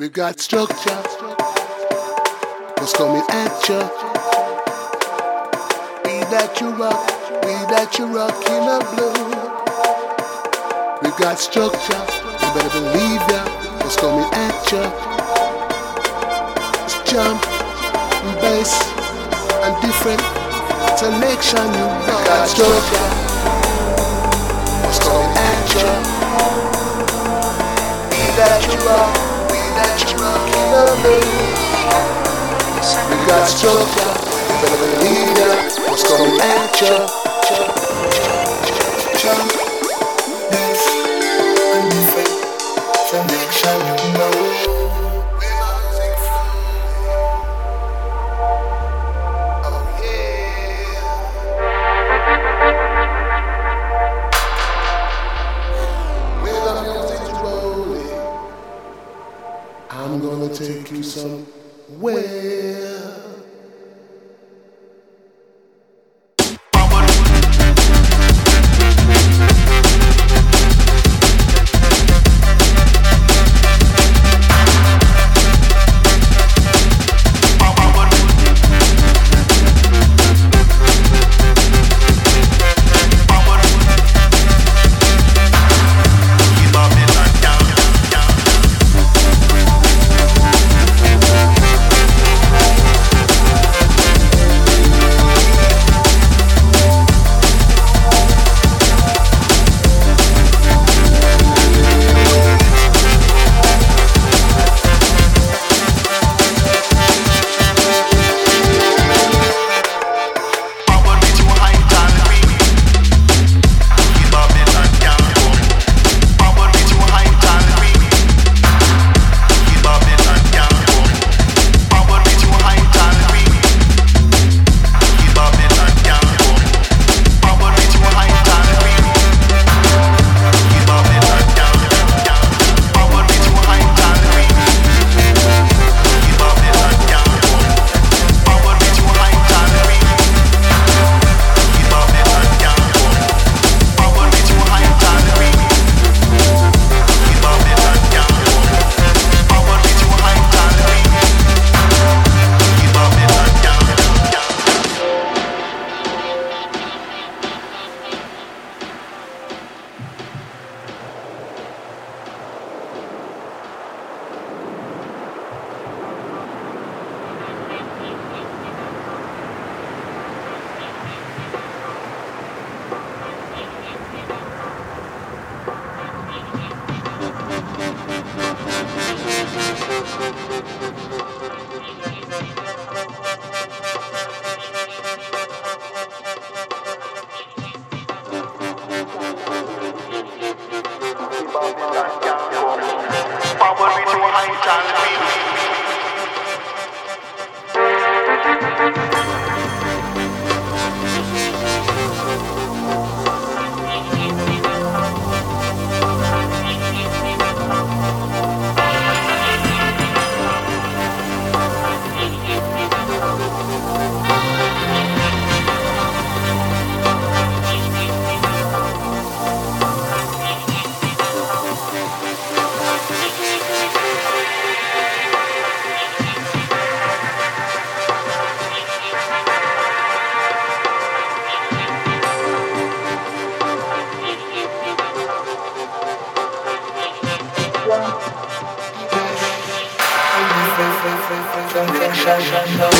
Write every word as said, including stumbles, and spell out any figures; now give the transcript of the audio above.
We got structure. What's coming at ya? We that you rock, we that you rock in a blue. We got structure. You better believe ya. What's coming at ya? It's jump, bass, and different selection. You know. We got structure. What's coming at ya? We that you rock. We got structure, you better believe ya. What's coming at ya? Jump, dance, and different selection, you know. Oh yeah. Where the music's rolling, I'm gonna take you somewhere. Selection,